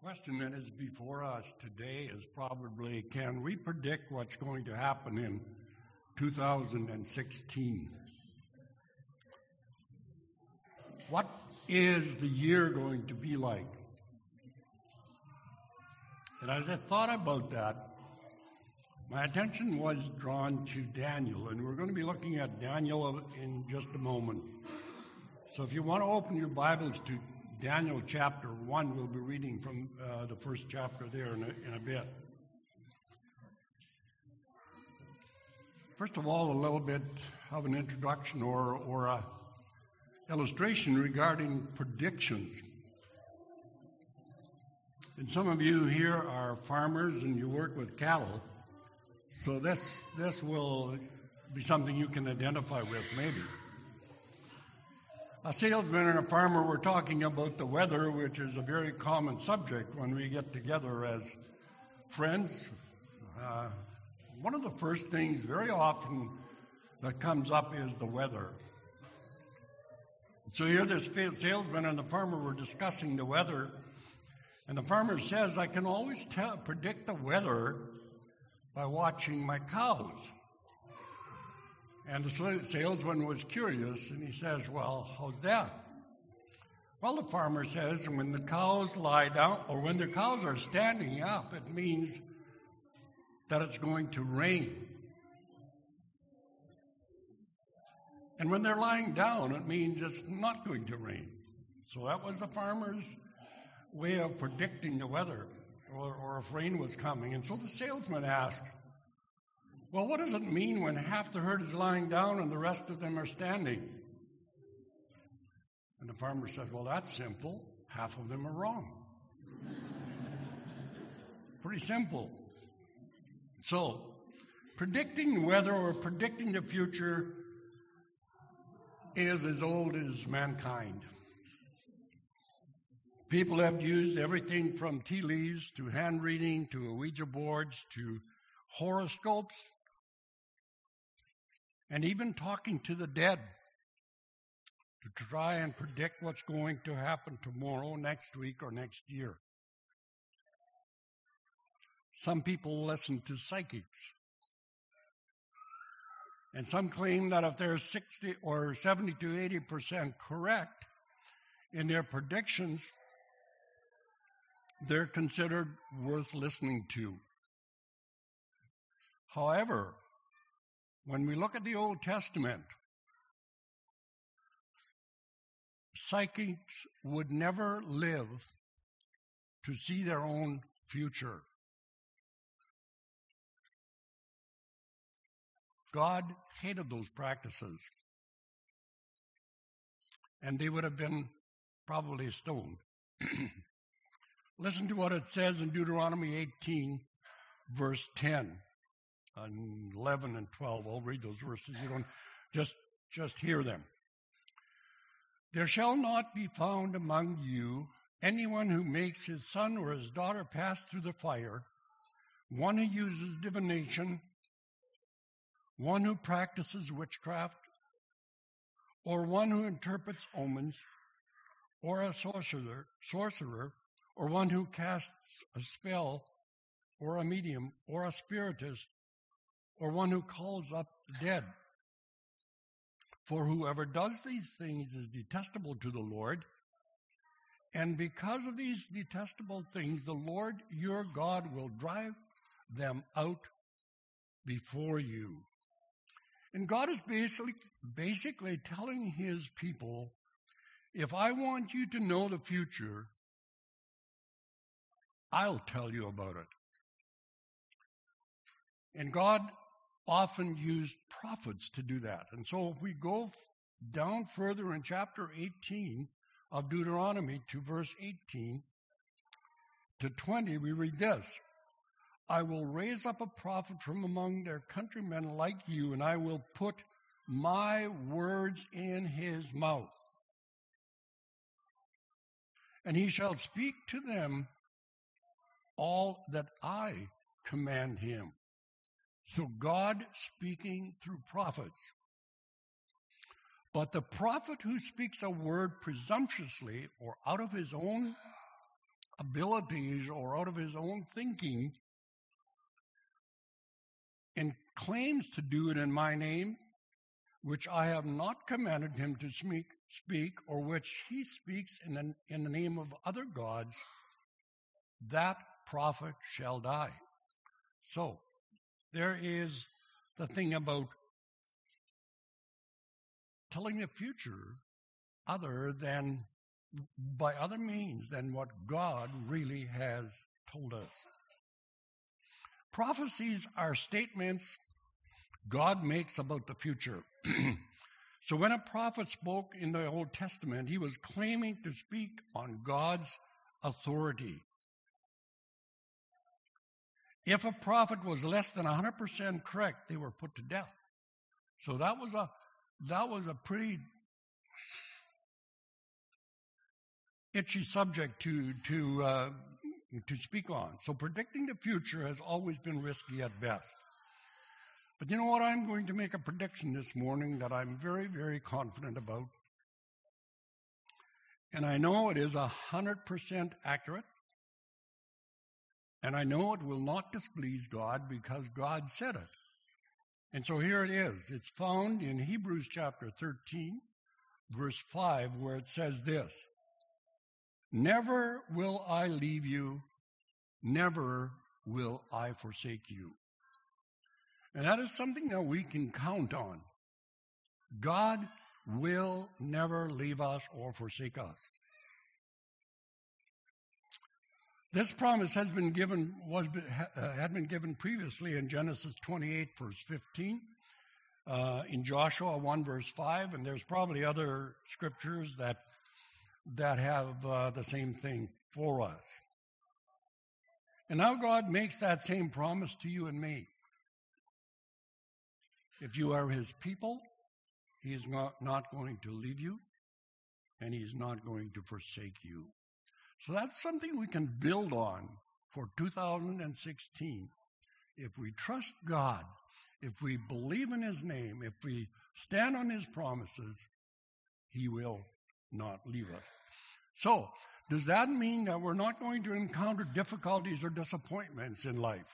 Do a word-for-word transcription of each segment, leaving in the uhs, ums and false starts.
Question that is before us today is probably, can we predict what's going to happen in two thousand sixteen? What is the year going to be like? And as I thought about that, my attention was drawn to Daniel, and we're going to be looking at Daniel in just a moment. So if you want to open your Bibles to Daniel chapter one, we'll be reading from uh, the first chapter there in a, in a bit. First of all, a little bit of an introduction or, or a illustration regarding predictions. And some of you here are farmers and you work with cattle, so this this will be something you can identify with, maybe. A salesman and a farmer were talking about the weather, which is a very common subject when we get together as friends. Uh, one of the first things very often that comes up is the weather. So here this salesman and the farmer were discussing the weather, and the farmer says, I can always tell, predict the weather by watching my cows. And the salesman was curious, and he says, well, how's that? Well, the farmer says, when the cows lie down, or when the cows are standing up, it means that it's going to rain. And when they're lying down, it means it's not going to rain. So that was the farmer's way of predicting the weather, or, or if rain was coming. And so the salesman asked, well, what does it mean when half the herd is lying down and the rest of them are standing? And the farmer says, well, that's simple. Half of them are wrong. Pretty simple. So, predicting the weather or predicting the future is as old as mankind. People have used everything from tea leaves to hand reading to Ouija boards to horoscopes, and even talking to the dead to try and predict what's going to happen tomorrow, next week, or next year. Some people listen to psychics. And some claim that if they're sixty or seventy to eighty percent correct in their predictions, they're considered worth listening to. However, when we look at the Old Testament, psychics would never live to see their own future. God hated those practices, and they would have been probably stoned. Listen to what it says in Deuteronomy eighteen, verse ten. And eleven and twelve. I'll read those verses. You don't just just hear them. There shall not be found among you anyone who makes his son or his daughter pass through the fire, one who uses divination, one who practices witchcraft, or one who interprets omens, or a sorcerer, sorcerer, or one who casts a spell, or a medium, or a spiritist, or one who calls up the dead. For whoever does these things is detestable to the Lord, and because of these detestable things, the Lord your God will drive them out before you. And God is basically, basically telling his people, if I want you to know the future, I'll tell you about it. And God often used prophets to do that. And so if we go down further in chapter eighteen of Deuteronomy to verse eighteen to twenty, we read this. I will raise up a prophet from among their countrymen like you, and I will put my words in his mouth. And he shall speak to them all that I command him. So God speaking through prophets. But the prophet who speaks a word presumptuously or out of his own abilities or out of his own thinking and claims to do it in my name, which I have not commanded him to speak, speak or which he speaks in the, in the name of other gods, that prophet shall die. So, there is the thing about telling the future other than, by other means than what God really has told us. Prophecies are statements God makes about the future. So when a prophet spoke in the Old Testament, he was claiming to speak on God's authority. If a prophet was less than one hundred percent correct, they were put to death. So that was a that was a pretty itchy subject to to uh, to speak on. So predicting the future has always been risky at best. But you know what? I'm going to make a prediction this morning that I'm very, very confident about. And I know it is one hundred percent accurate. And I know it will not displease God because God said it. And so here it is. It's found in Hebrews chapter thirteen, verse five, where it says this: "Never will I leave you, never will I forsake you." And that is something that we can count on. God will never leave us or forsake us. This promise has been given was uh, had been given previously in Genesis twenty-eight, verse fifteen, uh, in Joshua one, verse five, and there's probably other scriptures that that have uh, the same thing for us. And now God makes that same promise to you and me. If you are his people, he is not, not going to leave you, and he is not going to forsake you. So that's something we can build on for two thousand sixteen. If we trust God, if we believe in his name, if we stand on his promises, he will not leave us. So, does that mean that we're not going to encounter difficulties or disappointments in life?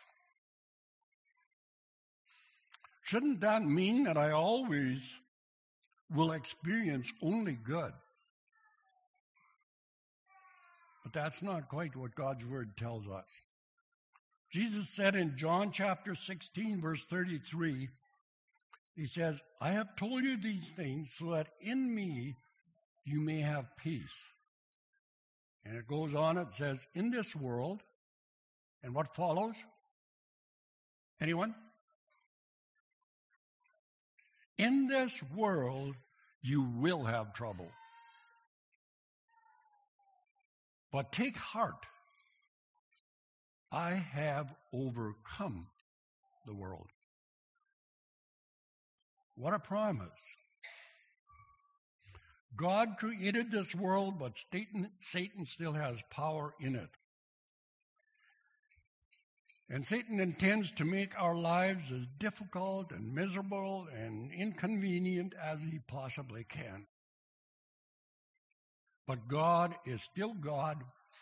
Shouldn't that mean that I always will experience only good? But that's not quite what God's word tells us. Jesus said in John chapter sixteen, verse thirty-three, he says, "I have told you these things so that in me you may have peace." And it goes on, it says, "In this world," and what follows? Anyone? "In this world you will have trouble. But take heart, I have overcome the world." What a promise. God created this world, but Satan, Satan still has power in it. And Satan intends to make our lives as difficult and miserable and inconvenient as he possibly can. But God is still God,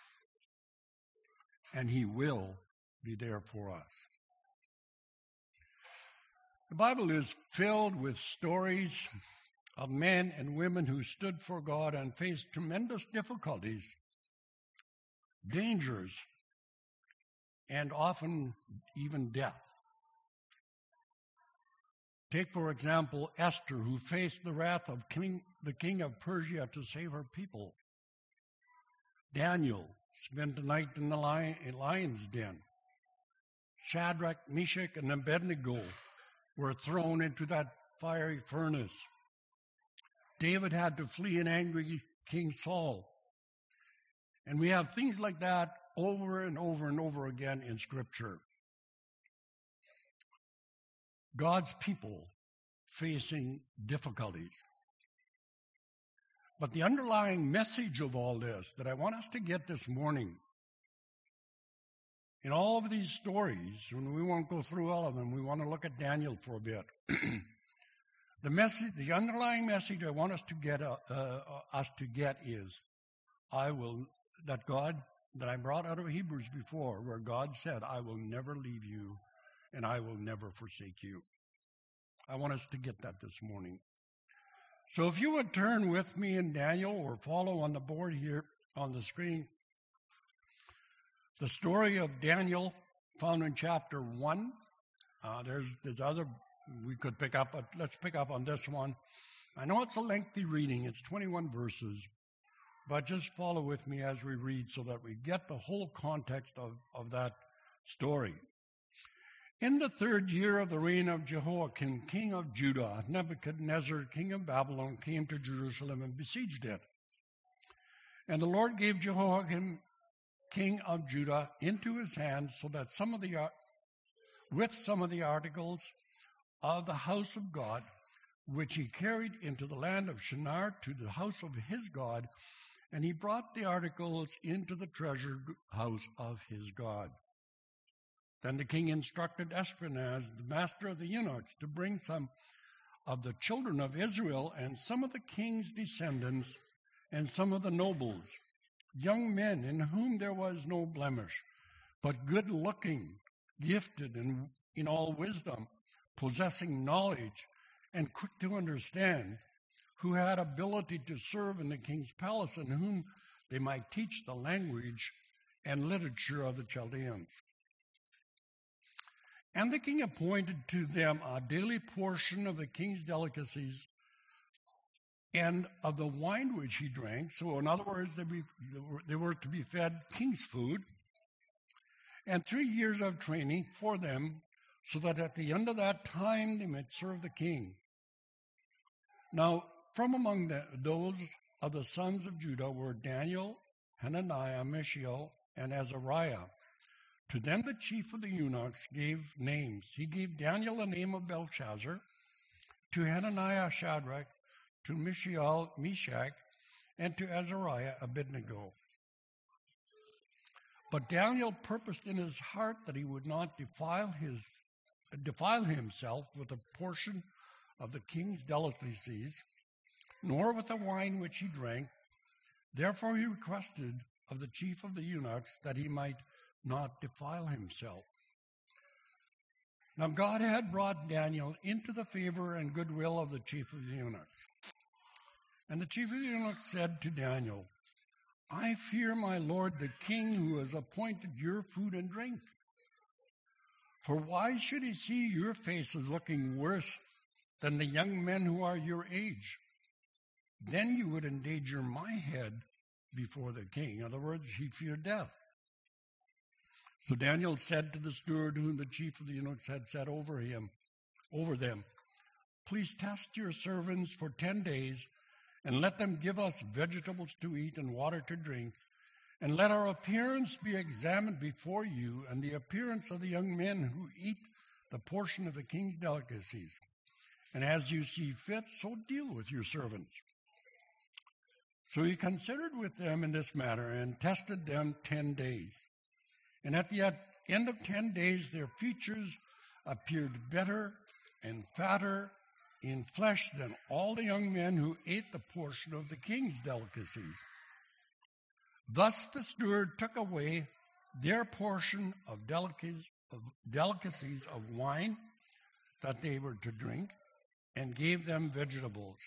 and he will be there for us. The Bible is filled with stories of men and women who stood for God and faced tremendous difficulties, dangers, and often even death. Take, for example, Esther, who faced the wrath of king, the king of Persia to save her people. Daniel spent the night in the lion, lion's den. Shadrach, Meshach, and Abednego were thrown into that fiery furnace. David had to flee an angry King Saul. And we have things like that over and over and over again in Scripture. God's people facing difficulties. But the underlying message of all this that I want us to get this morning, in all of these stories, and we won't go through all of them, we want to look at Daniel for a bit. The message, the underlying message I want us to get, uh, uh, us to get is, I will, that God that I brought out of Hebrews before, where God said, I will never leave you and I will never forsake you. I want us to get that this morning. So if you would turn with me in Daniel or follow on the board here on the screen, the story of Daniel found in chapter one. Uh, there's, there's other we could pick up, but let's pick up on this one. I know it's a lengthy reading. It's twenty-one verses. But just follow with me as we read so that we get the whole context of, of that story. In the third year of the reign of Jehoiakim, king of Judah, Nebuchadnezzar, king of Babylon, came to Jerusalem and besieged it. And the Lord gave Jehoiakim, king of Judah, into his hands, so that some of the with some of the articles of the house of God, which he carried into the land of Shinar to the house of his God, and he brought the articles into the treasure house of his God. Then the king instructed Ashpenaz, the master of the eunuchs, to bring some of the children of Israel and some of the king's descendants and some of the nobles, young men in whom there was no blemish, but good-looking, gifted in, in all wisdom, possessing knowledge, and quick to understand, who had ability to serve in the king's palace, and whom they might teach the language and literature of the Chaldeans. And the king appointed to them a daily portion of the king's delicacies and of the wine which he drank. So in other words, they, be, they were to be fed king's food, and three years of training for them, so that at the end of that time they might serve the king. Now, from among the, those of the sons of Judah were Daniel, Hananiah, Mishael, and Azariah. To them the chief of the eunuchs gave names. He gave Daniel the name of Belshazzar, to Hananiah Shadrach, to Mishael Meshach, and to Azariah Abednego. But Daniel purposed in his heart that he would not defile his defile himself with a portion of the king's delicacies, nor with the wine which he drank. Therefore he requested of the chief of the eunuchs that he might not defile himself. Now God had brought Daniel into the favor and goodwill of the chief of the eunuchs. And the chief of the eunuchs said to Daniel, I fear my lord the king, who has appointed your food and drink. For why should he see your faces looking worse than the young men who are your age? Then you would endanger my head before the king. In other words, he feared death. So Daniel said to the steward whom the chief of the eunuchs had set over him, over them, please test your servants for ten days, and let them give us vegetables to eat and water to drink, and let our appearance be examined before you, and the appearance of the young men who eat the portion of the king's delicacies. And as you see fit, so deal with your servants. So he considered with them in this matter, and tested them ten days. And at the end of ten days, their features appeared better and fatter in flesh than all the young men who ate the portion of the king's delicacies. Thus the steward took away their portion of delicacies of, delicacies of wine that they were to drink, and gave them vegetables.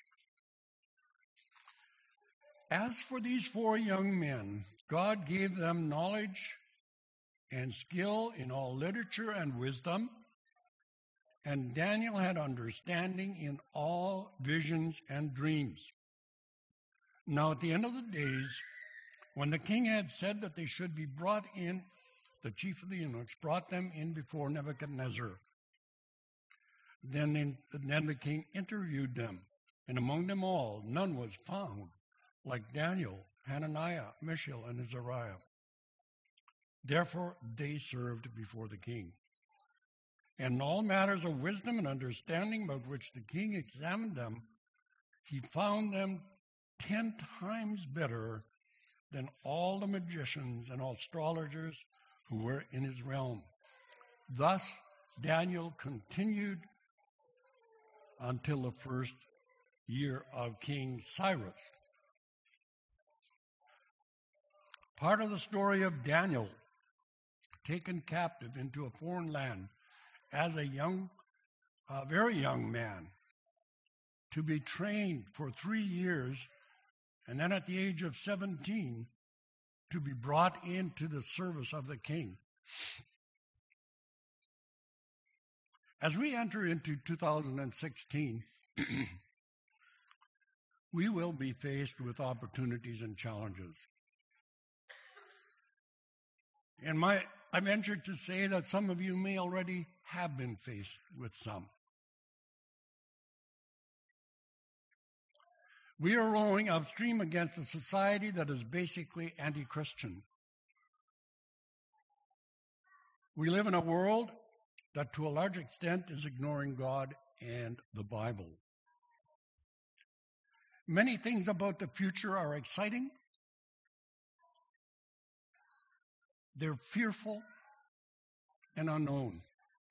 As for these four young men, God gave them knowledge and skill in all literature and wisdom, and Daniel had understanding in all visions and dreams. Now at the end of the days, when the king had said that they should be brought in, the chief of the eunuchs brought them in before Nebuchadnezzar. Then, in, then the king interviewed them, and among them all none was found like Daniel, Hananiah, Mishael, and Azariah. Therefore they served before the king. And in all matters of wisdom and understanding about which the king examined them, he found them ten times better than all the magicians and astrologers who were in his realm. Thus Daniel continued until the first year of King Cyrus. part of the story of Daniel, taken captive into a foreign land as a young, a very young man, to be trained for three years, and then at the age of seventeen, to be brought into the service of the king. As we enter into two thousand sixteen, we will be faced with opportunities and challenges. And my, I venture to say that some of you may already have been faced with some. We are rowing upstream against a society that is basically anti-Christian. We live in a world that to a large extent is ignoring God and the Bible. Many things about the future are exciting. They're fearful and unknown.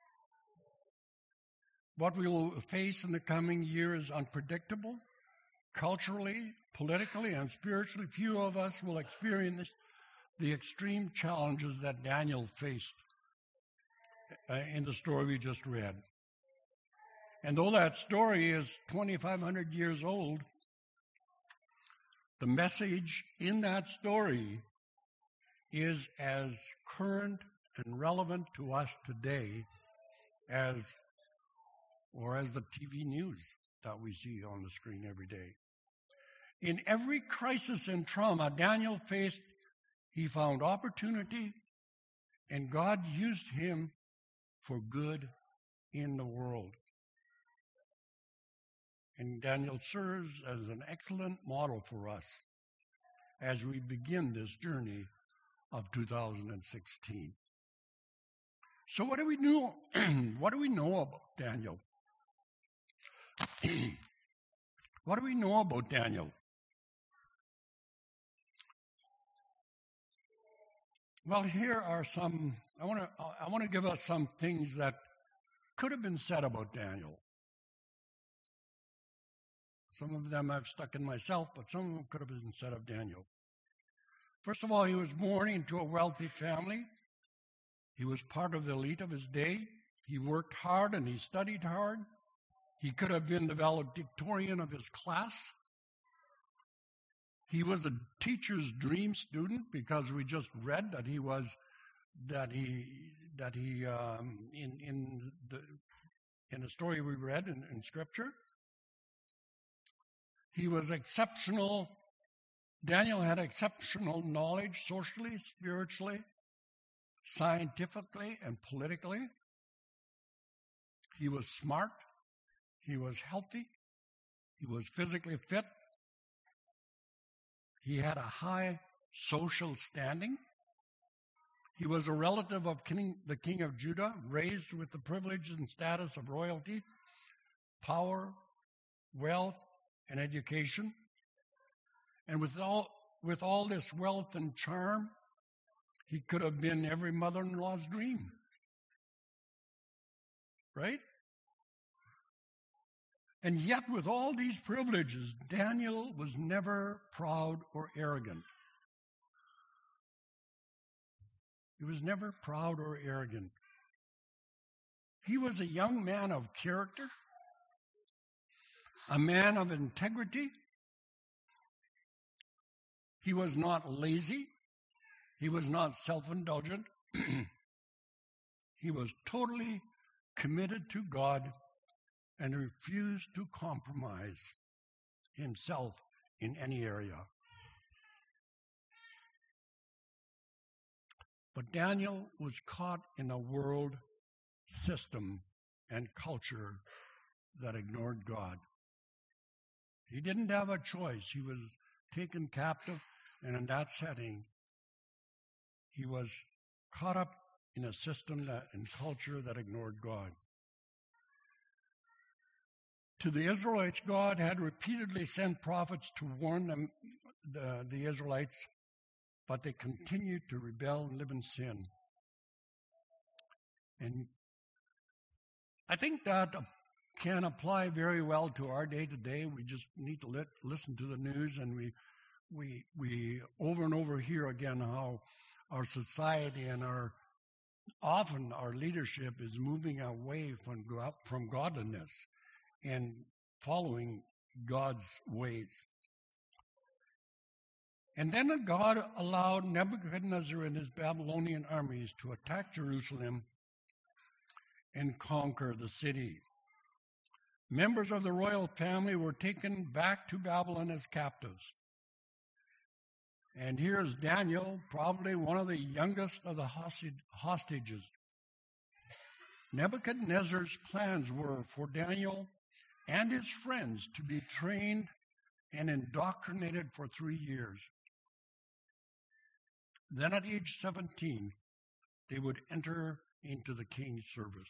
What we will face in the coming year is unpredictable. Culturally, politically, and spiritually, few of us will experience the extreme challenges that Daniel faced uh, in the story we just read. And though that story is twenty-five hundred years old, the message in that story is as current and relevant to us today as, or as the T V news that we see on the screen every day. In every crisis and trauma Daniel faced, he found opportunity, and God used him for good in the world. And Daniel serves as an excellent model for us as we begin this journey of two thousand sixteen. So what do we know? What do we know about Daniel? What do we know about Daniel? Well, here are some, I want to I want to give us some things that could have been said about Daniel. Some of them I've stuck in myself, but some of them could have been said of Daniel. First of all, he was born into a wealthy family. He was part of the elite of his day. He worked hard and he studied hard. He could have been the valedictorian of his class. He was a teacher's dream student because we just read that he was that he that he um, in in the in the story we read in, in Scripture. He was exceptional. Daniel had exceptional knowledge socially, spiritually, scientifically, and politically. He was smart. He was healthy. He was physically fit. He had a high social standing. He was a relative of king, the king of Judah, raised with the privilege and status of royalty, power, wealth, and education. And with all, with all this wealth and charm, he could have been every mother-in-law's dream. Right? And yet, with all these privileges, Daniel was never proud or arrogant. He was never proud or arrogant. He was a young man of character, a man of integrity. He was not lazy. He was not self-indulgent. He was totally committed to God and refused to compromise himself in any area. But Daniel was caught in a world system and culture that ignored God. He didn't have a choice. He was taken captive, and in that setting, he was caught up in a system that, and culture that ignored God. To the Israelites, God had repeatedly sent prophets to warn them, the, the Israelites, but they continued to rebel and live in sin. And I think that can apply very well to our day-to-day. We just need to let, listen to the news, and we, we we over and over hear again how our society and our often our leadership is moving away from go- from godliness and following God's ways. And then God allowed Nebuchadnezzar and his Babylonian armies to attack Jerusalem and conquer the city. Members of the royal family were taken back to Babylon as captives. And here's Daniel, probably one of the youngest of the hostages. Nebuchadnezzar's plans were for Daniel and his friends to be trained and indoctrinated for three years. Then at age seventeen, they would enter into the king's service.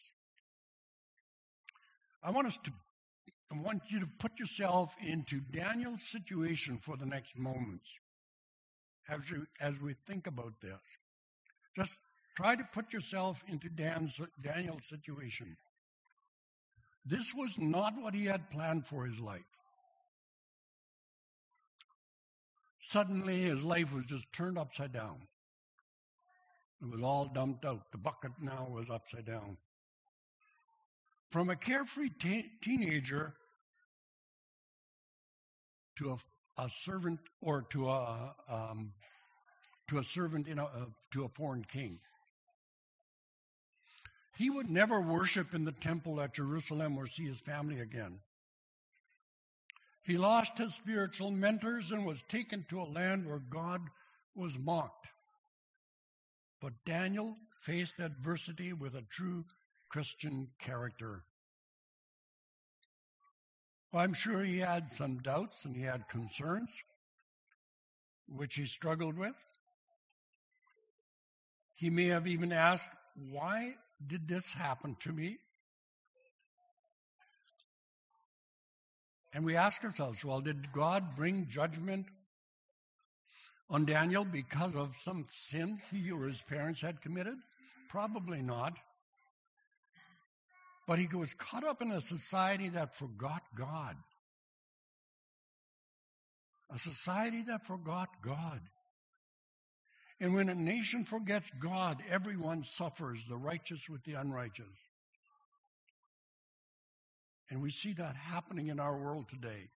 I want us to, I want you to put yourself into Daniel's situation for the next moments as, you, as we think about this. Just try to put yourself into Dan's, Daniel's situation. This was not what he had planned for his life. Suddenly, his life was just turned upside down. It was all dumped out. The bucket now was upside down. From a carefree te- teenager to a, a servant, or to a um, to a servant in a, uh, to a foreign king. He would never worship in the temple at Jerusalem or see his family again. He lost his spiritual mentors and was taken to a land where God was mocked. But Daniel faced adversity with a true Christian character. Well, I'm sure he had some doubts and he had concerns, which he struggled with. He may have even asked, why did this happen to me? And we ask ourselves, well, did God bring judgment on Daniel because of some sin he or his parents had committed? Probably not. But he was caught up in a society that forgot God. A society that forgot God. And when a nation forgets God, everyone suffers, the righteous with the unrighteous. And we see that happening in our world today.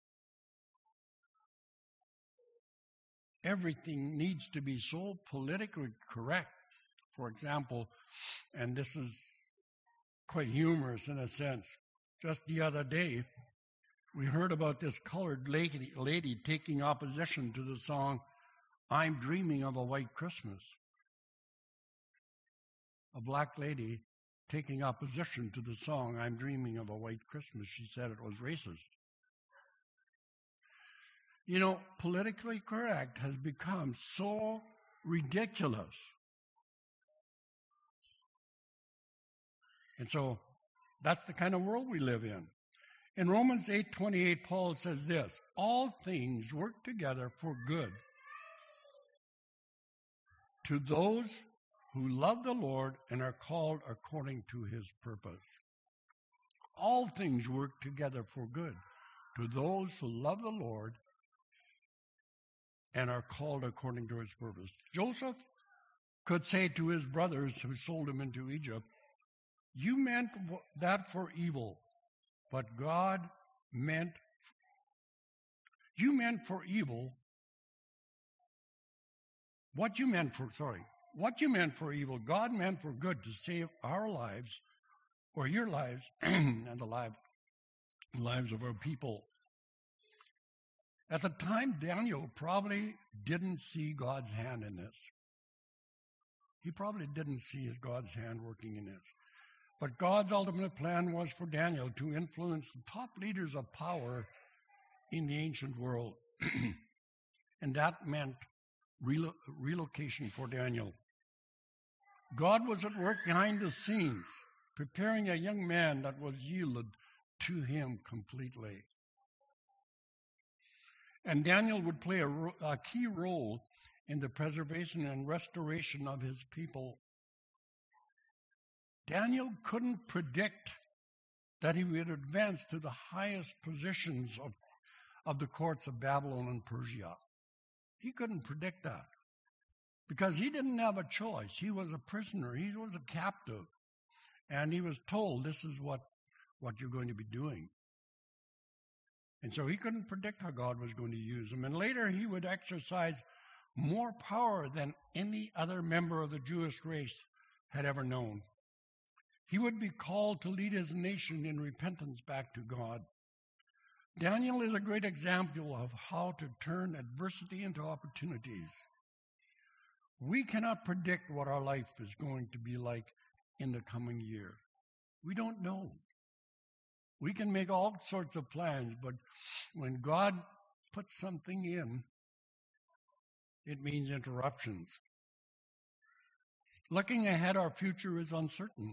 Everything needs to be so politically correct. For example, and this is quite humorous in a sense, just the other day, we heard about this colored lady, lady taking opposition to the song, I'm Dreaming of a White Christmas. A black lady taking opposition to the song, I'm Dreaming of a White Christmas. She said it was racist. You know, politically correct has become so ridiculous. And so that's the kind of world we live in. In Romans eight twenty-eight, Paul says this, all things work together for good to those who love the Lord and are called according to his purpose. All things work together for good to those who love the Lord and are called according to his purpose. Joseph could say to his brothers who sold him into Egypt, you meant that for evil, but God meant, you meant for evil, what you meant for, sorry, what you meant for evil, God meant for good to save our lives, or your lives, and the life, lives of our people. At the time, Daniel probably didn't see God's hand in this. He probably didn't see his God's hand working in this. But God's ultimate plan was for Daniel to influence the top leaders of power in the ancient world. And that meant relo- relocation for Daniel. God was at work behind the scenes, preparing a young man that was yielded to him completely. And Daniel would play a, ro- a key role in the preservation and restoration of his people. Daniel couldn't predict that he would advance to the highest positions of, of the courts of Babylon and Persia. He couldn't predict that because he didn't have a choice. He was a prisoner. He was a captive. And he was told, this is what, what you're going to be doing. And so he couldn't predict how God was going to use him. And later he would exercise more power than any other member of the Jewish race had ever known. He would be called to lead his nation in repentance back to God. Daniel is a great example of how to turn adversity into opportunities. We cannot predict what our life is going to be like in the coming year. We don't know. We can make all sorts of plans, but when God puts something in, it means interruptions. Looking ahead, our future is uncertain.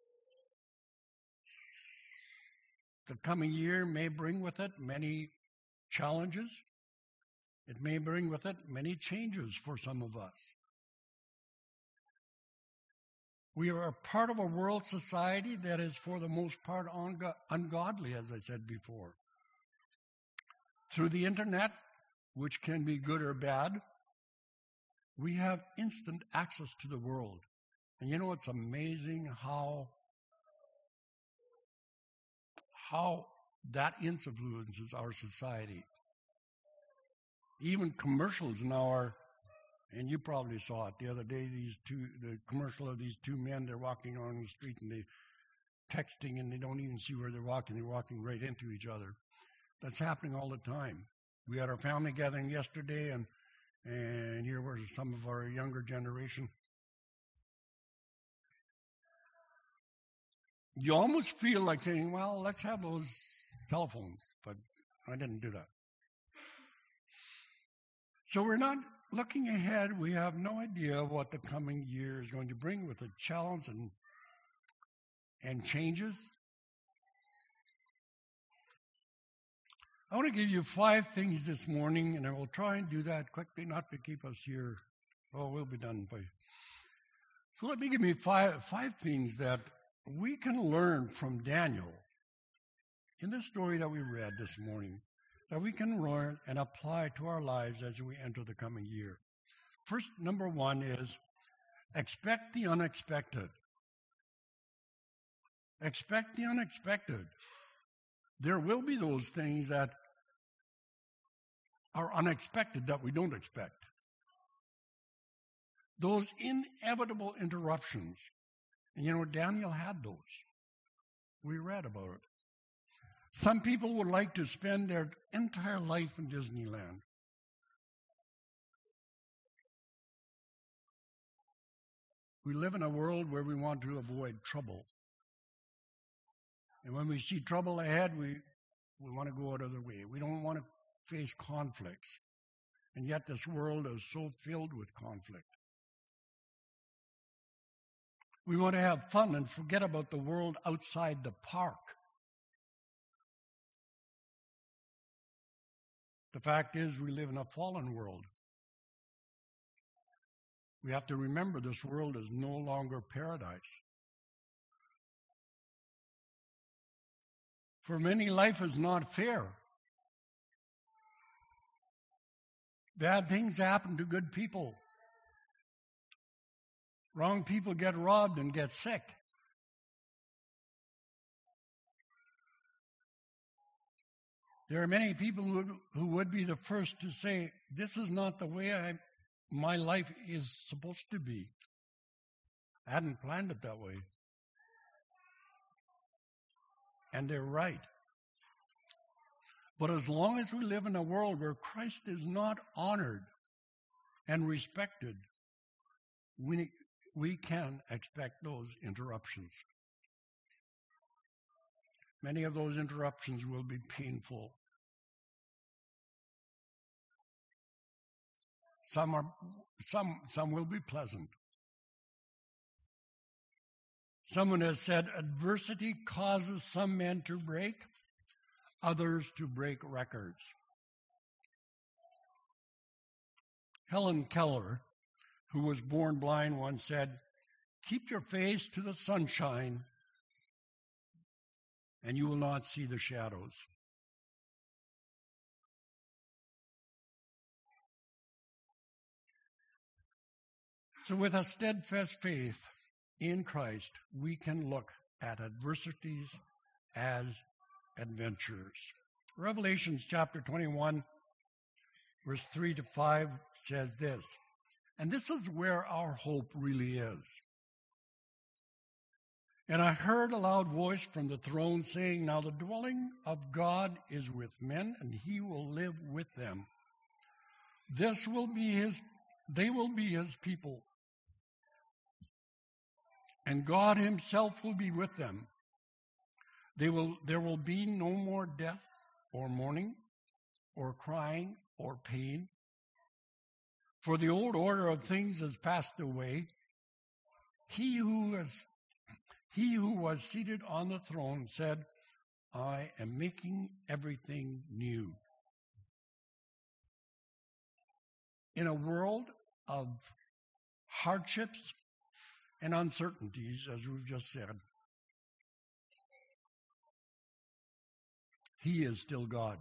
The coming year may bring with it many challenges. It may bring with it many changes for some of us. We are a part of a world society that is, for the most part, ungodly, as I said before. Through the internet, which can be good or bad, we have instant access to the world. And you know, it's amazing how, how that influences our society. Even commercials now are, and you probably saw it the other day, these two, the commercial of these two men, they're walking along the street and they're texting and they don't even see where they're walking. They're walking right into each other. That's happening all the time. We had our family gathering yesterday, and and here were some of our younger generation. You almost feel like saying, well, let's have those telephones, but I didn't do that. So we're not looking ahead. We have no idea what the coming year is going to bring with a challenge and, and changes. I want to give you five things this morning, and I will try and do that quickly, not to keep us here. Oh, we'll be done by. So let me give you five, five things that we can learn from Daniel in this story that we read this morning, that we can learn and apply to our lives as we enter the coming year. First, number one is expect the unexpected. Expect the unexpected. There will be those things that are unexpected that we don't expect. Those inevitable interruptions. And you know, Daniel had those. We read about it. Some people would like to spend their entire life in Disneyland. We live in a world where we want to avoid trouble. And when we see trouble ahead, we, we want to go out of the way. We don't want to face conflicts. And yet this world is so filled with conflict. We want to have fun and forget about the world outside the park. The fact is, we live in a fallen world. We have to remember this world is no longer paradise. For many, life is not fair. Bad things happen to good people. Wrong people get robbed and get sick. There are many people who would, who would be the first to say, this is not the way I, my life is supposed to be. I hadn't planned it that way. And they're right. But as long as we live in a world where Christ is not honored and respected, we, we can expect those interruptions. Many of those interruptions will be painful. Some are, some, some will be pleasant. Someone has said, adversity causes some men to break, others to break records. Helen Keller, who was born blind, once said, keep your face to the sunshine and you will not see the shadows. So with a steadfast faith in Christ, we can look at adversities as adventures. Revelations chapter twenty-one, verse three to five says this, and this is where our hope really is. And I heard a loud voice from the throne saying, now the dwelling of God is with men, and he will live with them. This will be his, they will be his people. And God himself will be with them. They will, there will be no more death or mourning or crying or pain. For the old order of things has passed away. He who has He who was seated on the throne said, I am making everything new. In a world of hardships and uncertainties, as we've just said, he is still God.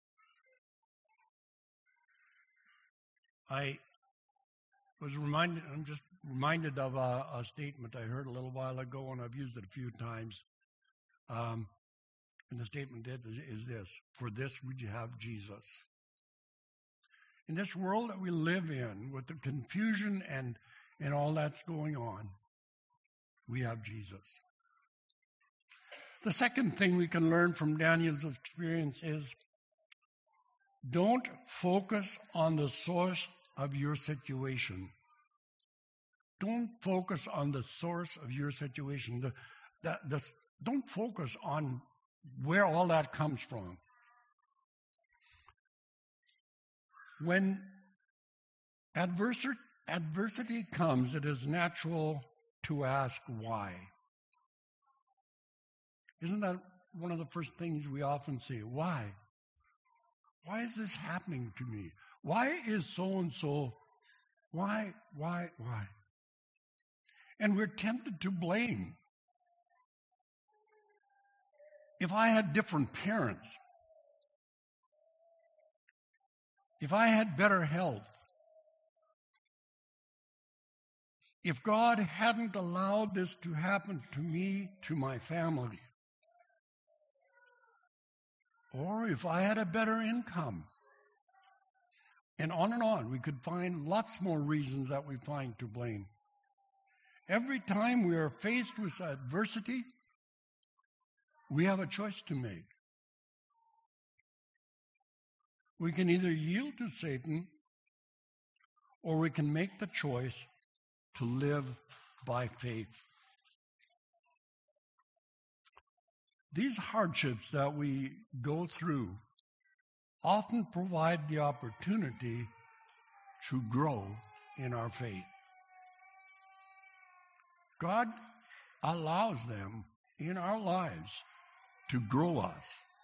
I was reminded, I'm just reminded of a, a statement I heard a little while ago, and I've used it a few times. Um, and the statement is, is this, for this would you have Jesus. In this world that we live in, with the confusion and, and all that's going on, we have Jesus. The second thing we can learn from Daniel's experience is, don't focus on the source of your situation. Don't focus on the source of your situation. The, the, the, don't focus on where all that comes from. When adversity, adversity comes, it is natural to ask why. Isn't that one of the first things we often say? Why? Why is this happening to me? Why is so-and-so? Why, why, why? And we're tempted to blame. If I had different parents, if I had better health, if God hadn't allowed this to happen to me, to my family, or if I had a better income, and on and on, we could find lots more reasons that we find to blame. Every time we are faced with adversity, we have a choice to make. We can either yield to Satan, or we can make the choice to live by faith. These hardships that we go through often provide the opportunity to grow in our faith. God allows them in our lives to grow us.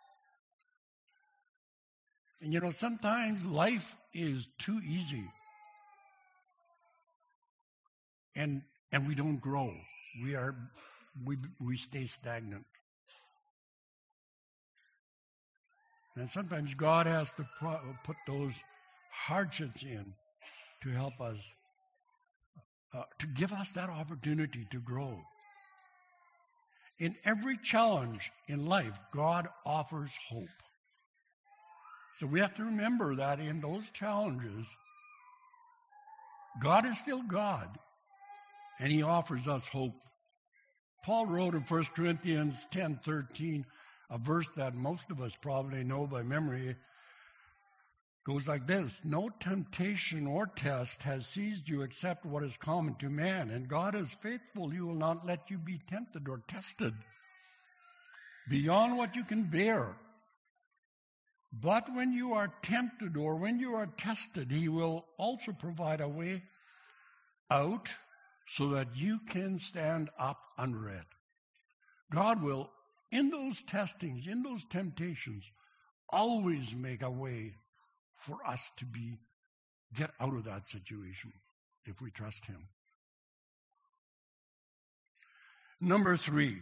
And you know, sometimes life is too easy. And and we don't grow. We are we we stay stagnant. And sometimes God has to pro- put those hardships in to help us, uh, to give us that opportunity to grow. In every challenge in life, God offers hope. So we have to remember that in those challenges, God is still God, and he offers us hope. Paul wrote in First Corinthians ten thirteen, a verse that most of us probably know by memory, goes like this: no temptation or test has seized you except what is common to man, and God is faithful. He will not let you be tempted or tested beyond what you can bear. But when you are tempted or when you are tested, he will also provide a way out so that you can stand up under it. God will, in those testings, in those temptations, always make a way for us to be get out of that situation if we trust him. Number three,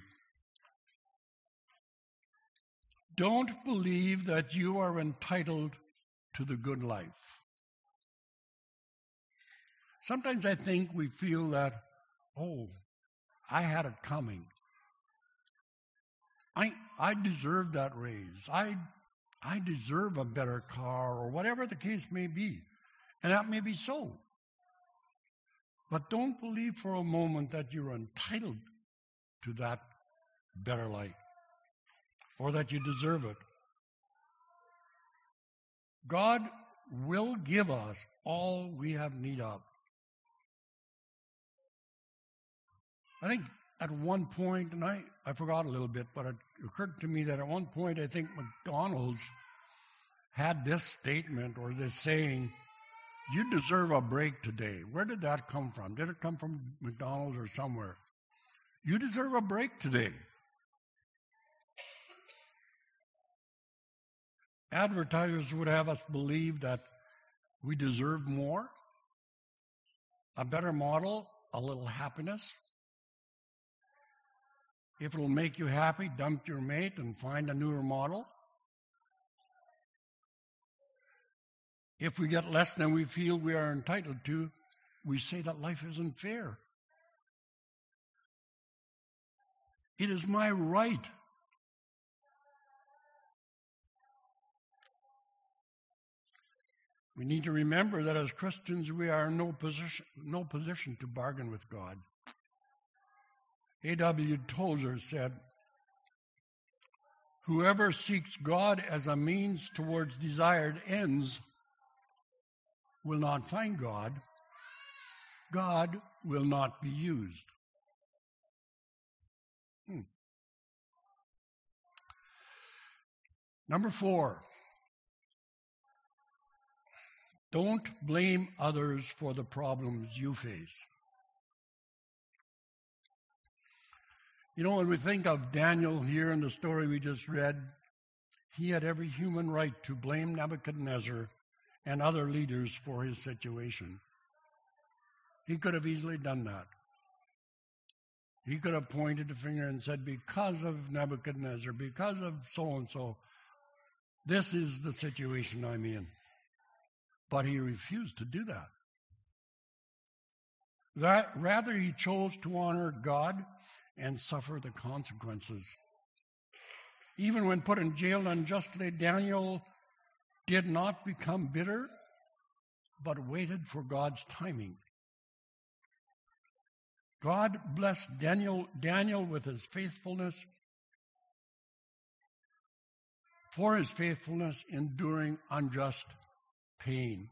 don't believe that you are entitled to the good life. Sometimes I think we feel that, oh, I had it coming. I I deserve that raise. I I deserve a better car, or whatever the case may be. And that may be so. But don't believe for a moment that you're entitled to that better life, or that you deserve it. God will give us all we have need of. I think at one point, and I, I forgot a little bit, but it occurred to me that at one point I think McDonald's had this statement or this saying, "You deserve a break today." Where did that come from? Did it come from McDonald's or somewhere? You deserve a break today. Advertisers would have us believe that we deserve more, a better model, a little happiness. If it'll make you happy, dump your mate and find a newer model. If we get less than we feel we are entitled to, we say that life isn't fair. It is my right. We need to remember that as Christians, we are in no position, no position to bargain with God. A W Tozer said, "Whoever seeks God as a means towards desired ends will not find God. God will not be used." Hmm. Number four, don't blame others for the problems you face. You know, when we think of Daniel here in the story we just read, he had every human right to blame Nebuchadnezzar and other leaders for his situation. He could have easily done that. He could have pointed the finger and said, because of Nebuchadnezzar, because of so-and-so, this is the situation I'm in. But he refused to do that. That rather, he chose to honor God and suffer the consequences. Even when put in jail unjustly, Daniel did not become bitter, but waited for God's timing. God blessed Daniel, Daniel with his faithfulness, for his faithfulness enduring unjust pain.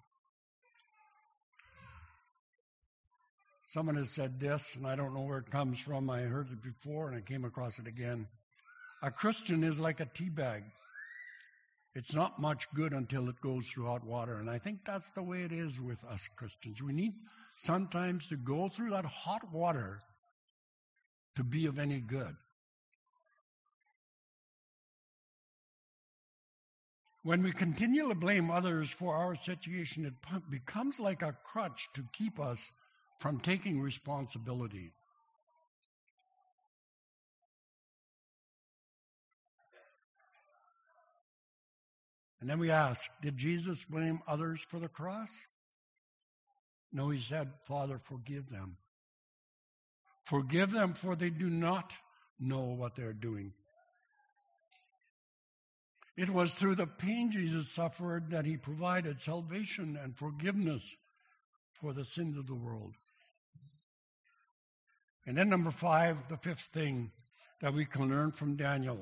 Someone has said this, and I don't know where it comes from. I heard it before, and I came across it again. A Christian is like a tea bag. It's not much good until it goes through hot water. And I think that's the way it is with us Christians. We need sometimes to go through that hot water to be of any good. When we continue to blame others for our situation, it becomes like a crutch to keep us from taking responsibility. And then we ask, did Jesus blame others for the cross? No, he said, Father, forgive them. Forgive them, for they do not know what they're doing. It was through the pain Jesus suffered that he provided salvation and forgiveness for the sins of the world. And then number five, the fifth thing that we can learn from Daniel.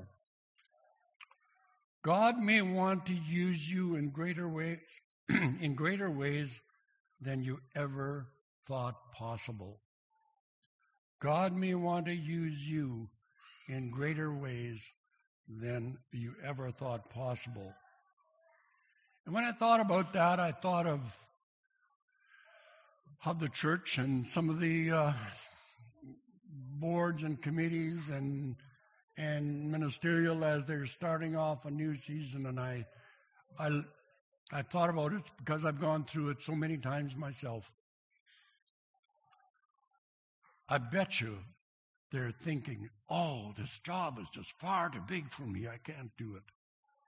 God may want to use you in greater ways, in greater ways than you ever thought possible. God may want to use you in greater ways than you ever thought possible. And when I thought about that, I thought of, of the church and some of the uh, boards and committees and and ministerial as they're starting off a new season, and I, I, I thought about it because I've gone through it so many times myself. I bet you they're thinking, oh, this job is just far too big for me. I can't do it.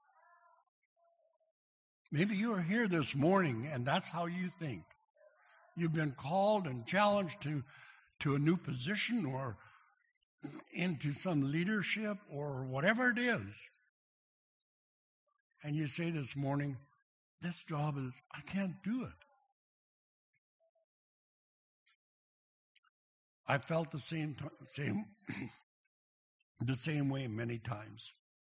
Maybe you are here this morning and that's how you think. You've been called and challenged to, to a new position or into some leadership or whatever it is. And you say this morning, this job is, I can't do it. I felt the same, same, the same way many times.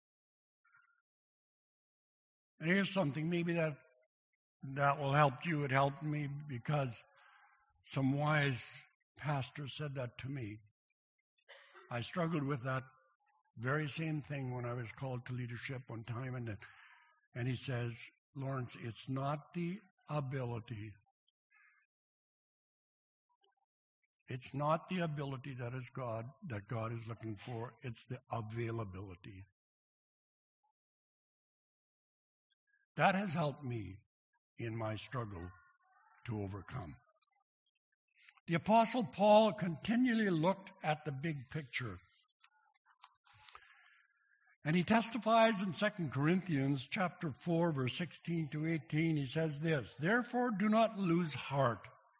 And here's something maybe that that will help you. It helped me because some wise pastor said that to me. I struggled with that very same thing when I was called to leadership one time, and and he says, Lawrence, it's not the ability. It's not the ability that is God that God is looking for. It's the availability. That has helped me in my struggle to overcome. The Apostle Paul continually looked at the big picture. And he testifies in Second Corinthians chapter four, verse sixteen to eighteen. He says this, therefore do not lose heart.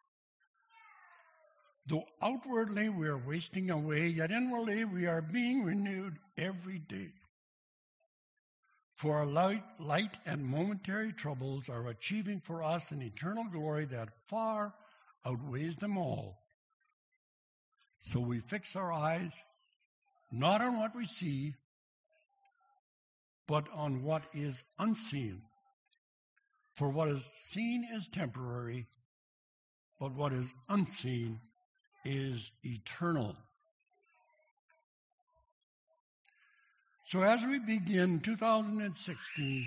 Though outwardly we are wasting away, yet inwardly we are being renewed every day. For our light, light and momentary troubles are achieving for us an eternal glory that far outweighs them all. So we fix our eyes not on what we see, but on what is unseen. For what is seen is temporary, but what is unseen is eternal. So as we begin two thousand sixteen,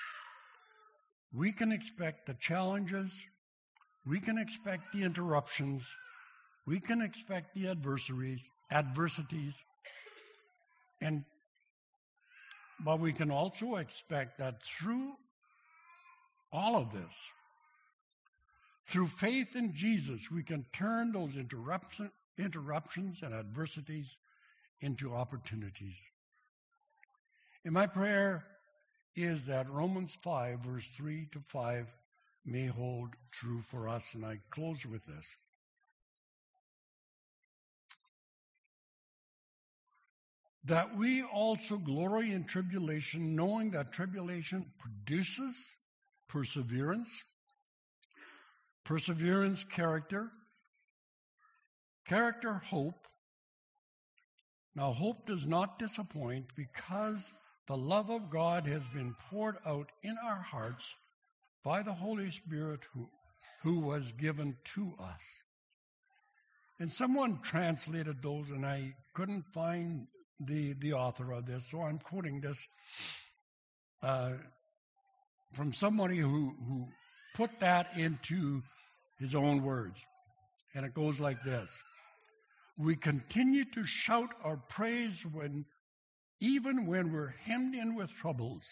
we can expect the challenges, we can expect the interruptions, we can expect the adversaries, adversities, and but we can also expect that through all of this, through faith in Jesus, we can turn those interruption, interruptions and adversities into opportunities. And my prayer is that Romans five, verse three to five, may hold true for us. And I close with this. That we also glory in tribulation, knowing that tribulation produces perseverance, perseverance, character, character, hope. Now, hope does not disappoint because the love of God has been poured out in our hearts by the Holy Spirit who, who was given to us. And someone translated those, and I couldn't find the, the author of this, so I'm quoting this uh, from somebody who, who put that into his own words. And it goes like this. We continue to shout our praise when, even when we're hemmed in with troubles,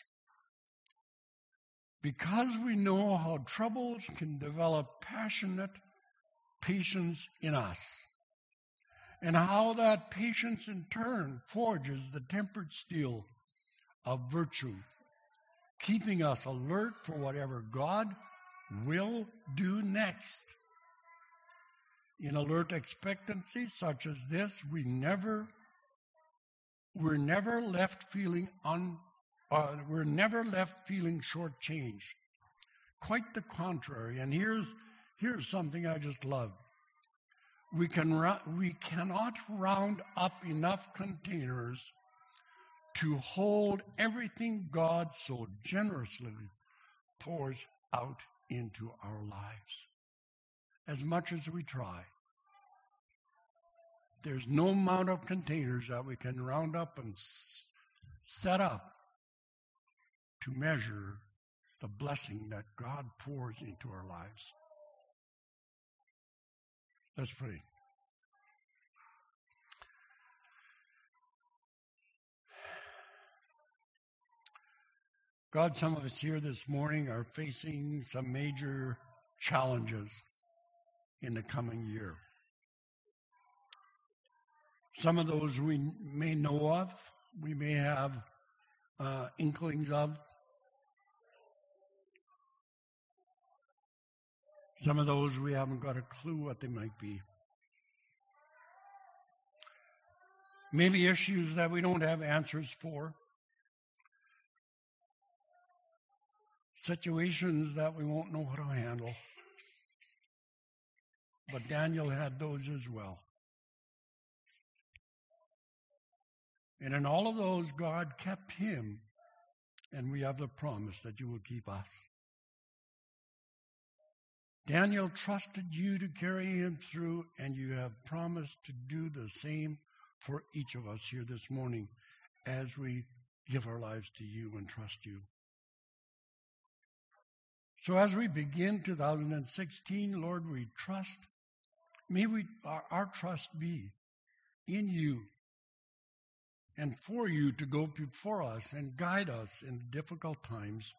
because we know how troubles can develop passionate patience in us, and how that patience in turn forges the tempered steel of virtue, keeping us alert for whatever God will do next. In alert expectancy such as this, we never, we're never left feeling un, uh, we're never left feeling shortchanged. Quite the contrary. And here's here's something I just love. We can we cannot round up enough containers to hold everything God so generously pours out into our lives. As much as we try, there's no amount of containers that we can round up and s- set up to measure the blessing that God pours into our lives. Let's pray. God, some of us here this morning are facing some major challenges in the coming year. Some of those we may know of, we may have uh, inklings of. Some of those we haven't got a clue what they might be. Maybe issues that we don't have answers for. Situations that we won't know how to handle. But Daniel had those as well. And in all of those, God kept him, and we have the promise that you will keep us. Daniel trusted you to carry him through, and you have promised to do the same for each of us here this morning as we give our lives to you and trust you. So as we begin two thousand sixteen, Lord, we trust. May we our, our trust be in you and for you to go before us and guide us in difficult times,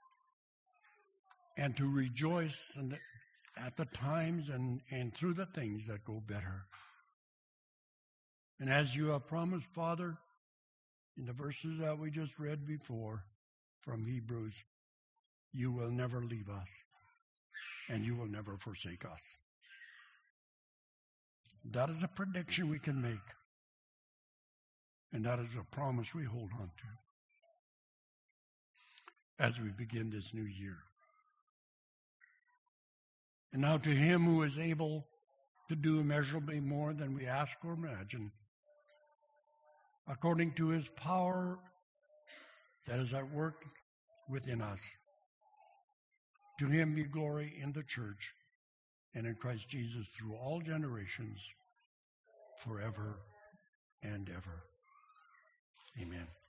and to rejoice in the, at the times and, and through the things that go better. And as you have promised, Father, in the verses that we just read before from Hebrews, you will never leave us and you will never forsake us. That is a prediction we can make. And that is a promise we hold on to as we begin this new year. And now to him who is able to do immeasurably more than we ask or imagine, according to his power that is at work within us. To him be glory in the church and in Christ Jesus through all generations, forever and ever. Amen.